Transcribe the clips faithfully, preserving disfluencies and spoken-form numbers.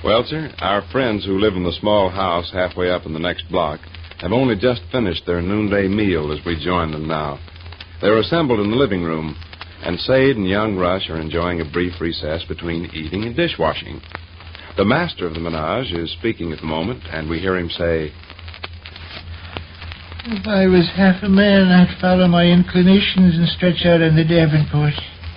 Well, sir, our friends who live in the small house halfway up in the next block have only just finished their noonday meal as we join them now. They're assembled in the living room, and Sade and young Rush are enjoying a brief recess between eating and dishwashing. The master of the menage is speaking at the moment, and we hear him say, "If I was half a man, I'd follow my inclinations and stretch out on the Davenport.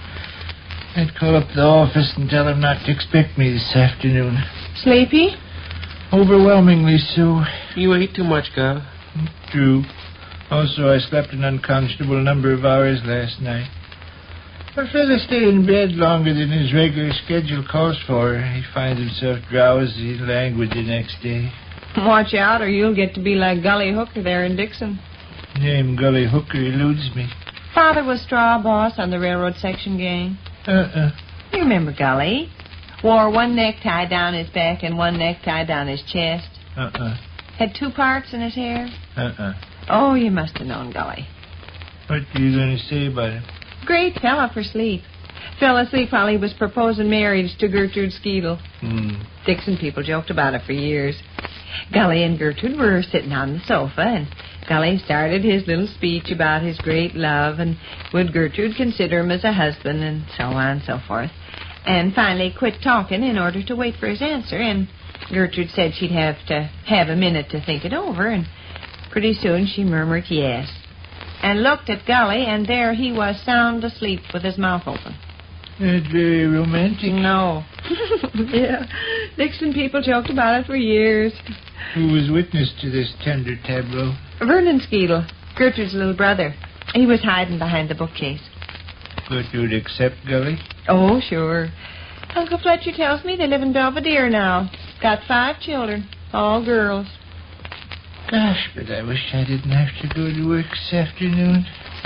I'd call up the office and tell them not to expect me this afternoon." Sleepy? Overwhelmingly so. You ate too much, Gal. True. Also, I slept an unconscionable number of hours last night. A fellow stay in bed longer than his regular schedule calls for. He finds himself drowsy and languid the next day. Watch out, or you'll get to be like Gully Hooker there in Dixon. Name Gully Hooker eludes me. Father was straw boss on the railroad section gang. Uh-uh. You remember Gully? Wore one necktie down his back and one necktie down his chest. Uh-uh. Had two parts in his hair. Uh-uh. Oh, you must have known Gully. What are you going to say about him? Great fella for sleep. Fell asleep while he was proposing marriage to Gertrude Skeetle. Hmm. Dixon people joked about it for years. Gully and Gertrude were sitting on the sofa, and Gully started his little speech about his great love, and would Gertrude consider him as a husband, and so on and so forth. And finally quit talking in order to wait for his answer, and Gertrude said she'd have to have a minute to think it over, and pretty soon she murmured yes, and looked at Gully, and there he was sound asleep with his mouth open. That's very romantic. No. Yeah, Dixon people joked about it for years. Who was witness to this tender tableau? Vernon Skeetle, Gertrude's little brother. He was hiding behind the bookcase. Gertrude accept Gully? Oh, sure. Uncle Fletcher tells me they live in Belvedere now. Got five children, all girls. Gosh, but I wish I didn't have to go to work this afternoon.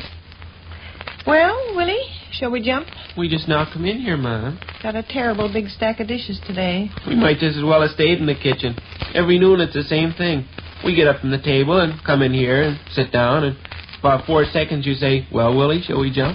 Well, Willie, shall we jump? We just now come in here, Mom. Got a terrible big stack of dishes today. We might just as well have stayed in the kitchen. Every noon it's the same thing. We get up from the table and come in here and sit down, and about four seconds you say, "Well, Willie, shall we jump?"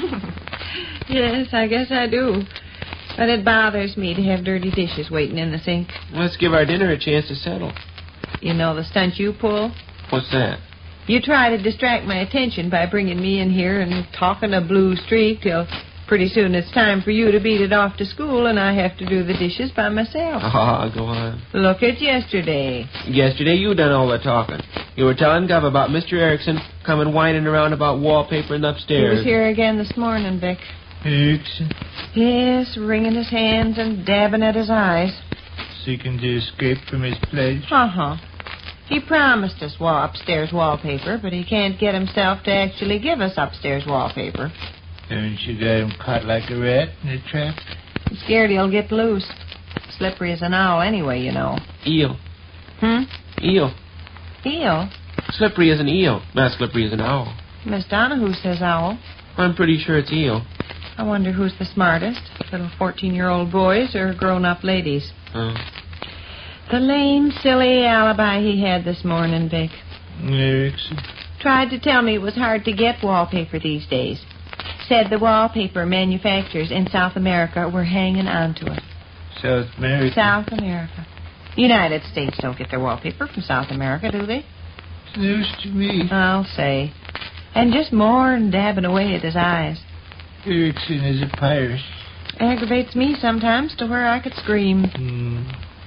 Yes, I guess I do. But it bothers me to have dirty dishes waiting in the sink. Let's give our dinner a chance to settle. You know the stunt you pull? What's that? You try to distract my attention by bringing me in here and talking a blue streak till pretty soon it's time for you to beat it off to school and I have to do the dishes by myself. Ah, go on. Look at yesterday. Yesterday you done all the talking. You were telling Gov about Mister Erickson coming whining around about wallpapering upstairs. He was here again this morning, Vic. Erickson? Yes, wringing his hands and dabbing at his eyes. Seeking to escape from his pledge? Uh-huh. He promised us wall upstairs wallpaper, but he can't get himself to actually give us upstairs wallpaper. Haven't you got him caught like a rat in a trap? I'm scared he'll get loose. Slippery as an owl anyway, you know. Eel. Hmm? Eel. Eel? Slippery as an eel, not slippery as an owl. Miss Donahue says owl. I'm pretty sure it's eel. I wonder who's the smartest, little fourteen-year-old boys or grown-up ladies. Oh. The lame, silly alibi he had this morning, Vic. Erickson? Tried to tell me it was hard to get wallpaper these days. Said the wallpaper manufacturers in South America were hanging on to it. South America? South America. United States don't get their wallpaper from South America, do they? It's news to me. I'll say. And just more and dabbing away at his eyes. Erickson is a pirate. Aggravates me sometimes to where I could scream. Hmm.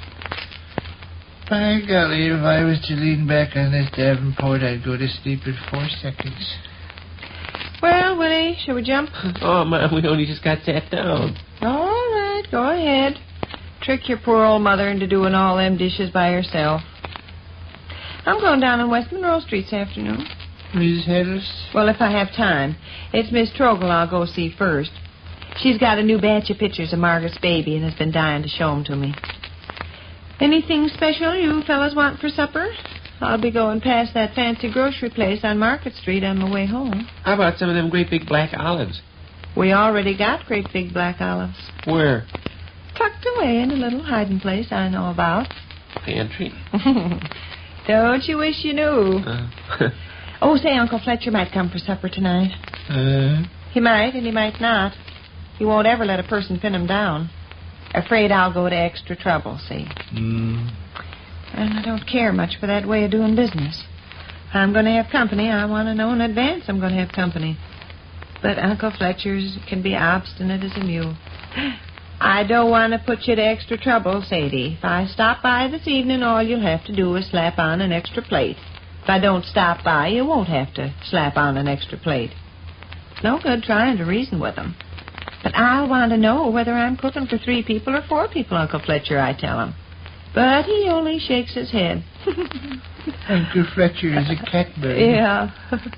By golly, if I was to lean back on this Davenport, I'd go to sleep in four seconds. Well, Willie, shall we jump? Oh, Mom, we only just got sat down. All right, go ahead. Trick your poor old mother into doing all them dishes by herself. I'm going down on West Monroe Street this afternoon. Miss Harris? Well, if I have time. It's Miss Trogel I'll go see first. She's got a new batch of pictures of Margaret's baby and has been dying to show 'em to me. Anything special you fellas want for supper? I'll be going past that fancy grocery place on Market Street on my way home. How about some of them great big black olives? We already got great big black olives. Where? Tucked away in a little hiding place I know about. Pantry. Don't you wish you knew? Uh. Oh, say, Uncle Fletcher might come for supper tonight. Uh, He might, and he might not. He won't ever let a person pin him down. Afraid I'll go to extra trouble, see? Hmm. And I don't care much for that way of doing business. If I'm going to have company, I want to know in advance I'm going to have company. But Uncle Fletcher's can be obstinate as a mule. I don't want to put you to extra trouble, Sadie. If I stop by this evening, all you'll have to do is slap on an extra plate. If I don't stop by, you won't have to slap on an extra plate. It's no good trying to reason with him. But I'll want to know whether I'm cooking for three people or four people, Uncle Fletcher, I tell him. But he only shakes his head. Uncle Fletcher is a catbird. Yeah.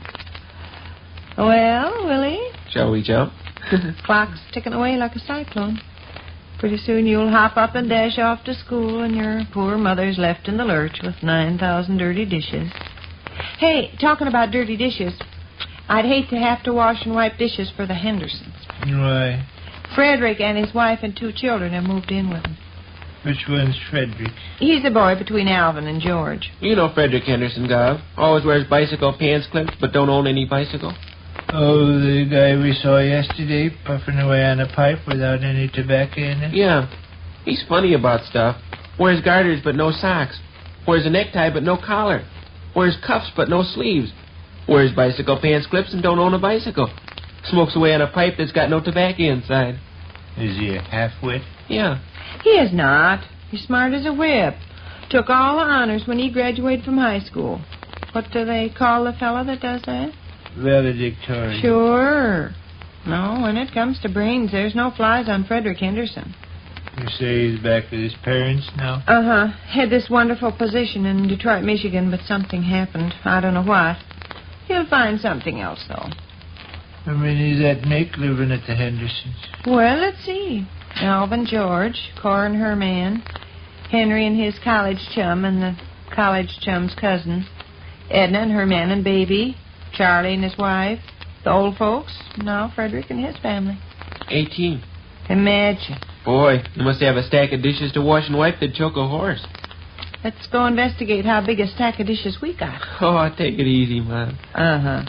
Well, Willie? Shall we jump? Clock's ticking away like a cyclone. Pretty soon you'll hop up and dash off to school, and your poor mother's left in the lurch with nine thousand dirty dishes. Hey, talking about dirty dishes, I'd hate to have to wash and wipe dishes for the Hendersons. Why? Frederick and his wife and two children have moved in with him. Which one's Frederick? He's the boy between Alvin and George. You know Frederick Henderson, Gov. Always wears bicycle pants clipped, but don't own any bicycle. Oh, the guy we saw yesterday puffing away on a pipe without any tobacco in it? Yeah. He's funny about stuff. Wears garters but no socks. Wears a necktie but no collar. Wears cuffs but no sleeves. Wears bicycle pants clips and don't own a bicycle. Smokes away on a pipe that's got no tobacco inside. Is he a half-wit? Yeah. He is not. He's smart as a whip. Took all the honors when he graduated from high school. What do they call the fellow that does that? Valedictorian. Sure. No, when it comes to brains, there's no flies on Frederick Henderson. You say he's back with his parents now? Uh-huh. Had this wonderful position in Detroit, Michigan, but something happened. I don't know what. He'll find something else, though. How many does that make living at the Hendersons? Well, let's see. Alvin George, Cora and her man, Henry and his college chum and the college chum's cousin, Edna and her man and baby, Charlie and his wife, the old folks, now Frederick and his family. Eighteen. Imagine. Boy, you must have a stack of dishes to wash and wipe that'd choke a horse. Let's go investigate how big a stack of dishes we got. Oh, take it easy, man. Uh-huh.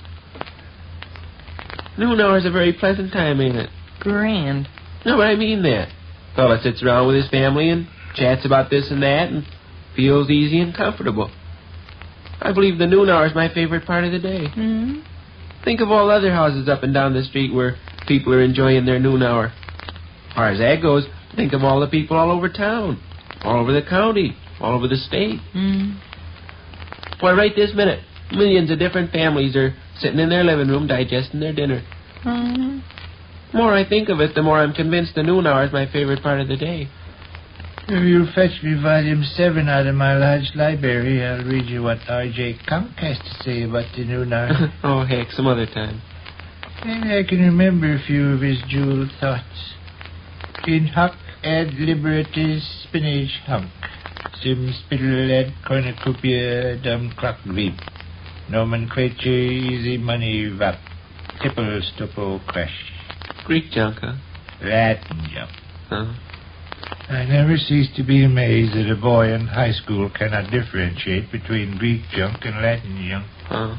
Noon hour's a very pleasant time, ain't it? Grand. No, but I mean that. Fella sits around with his family and chats about this and that and feels easy and comfortable. I believe the noon hour is my favorite part of the day. Mm-hmm. Think of all the other houses up and down the street where people are enjoying their noon hour. As far as that goes, think of all the people all over town, all over the county, all over the state. Mm-hmm. Why, right this minute, millions of different families are sitting in their living room digesting their dinner. Mm-hmm. The more I think of it, the more I'm convinced the noon hour is my favorite part of the day. If you'll fetch me volume seven out of my large library, I'll read you what R J Conk has to say about the noon hour. Oh, heck, some other time. Maybe I can remember a few of his jewel thoughts. In hoc ad liberatis spinach hunk. Sim spittle ad cornucopia dum clock veep. Nomenclature easy money vap. Tipple stupple crash. Greek junk, huh? Latin jump. Huh? I never cease to be amazed that a boy in high school cannot differentiate between Greek junk and Latin junk. Huh?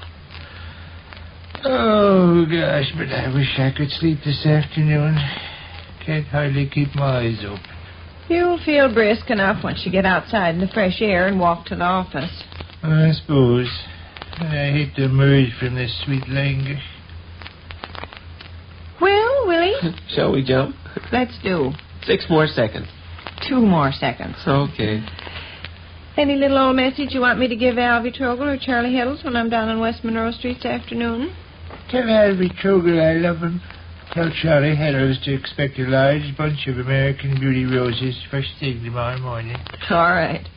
Oh, gosh, but I wish I could sleep this afternoon. Can't hardly keep my eyes open. You'll feel brisk enough once you get outside in the fresh air and walk to the office. I suppose. I hate to emerge from this sweet languor. Well, Willie, Shall we jump? let's do. Six more seconds. Two more seconds. Okay. Any little old message you want me to give Alvy Trogel or Charlie Heddles when I'm down on West Monroe Street this afternoon? Tell Alvy Trogel I love him. Tell Charlie Heddles to expect a large bunch of American Beauty roses first thing tomorrow morning. All right.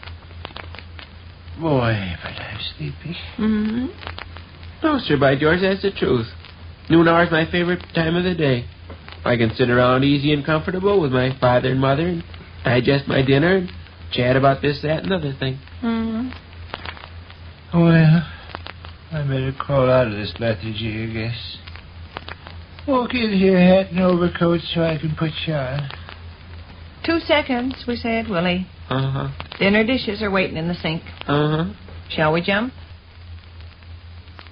Boy, but I'm sleepy. Mm-hmm. No, sir, by George, that's the truth. Noon hour is my favorite time of the day. I can sit around easy and comfortable with my father and mother and digest my dinner and chat about this, that, and other thing. Mm-hmm. Well, I better crawl out of this lethargy, I guess. Walk in here, hat and overcoat, so I can put you on. Two seconds, we said, Willie. Uh-huh. Dinner dishes are waiting in the sink. Uh-huh. Shall we jump?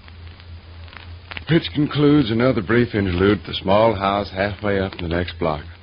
Which concludes another brief interlude at the small house halfway up the next block.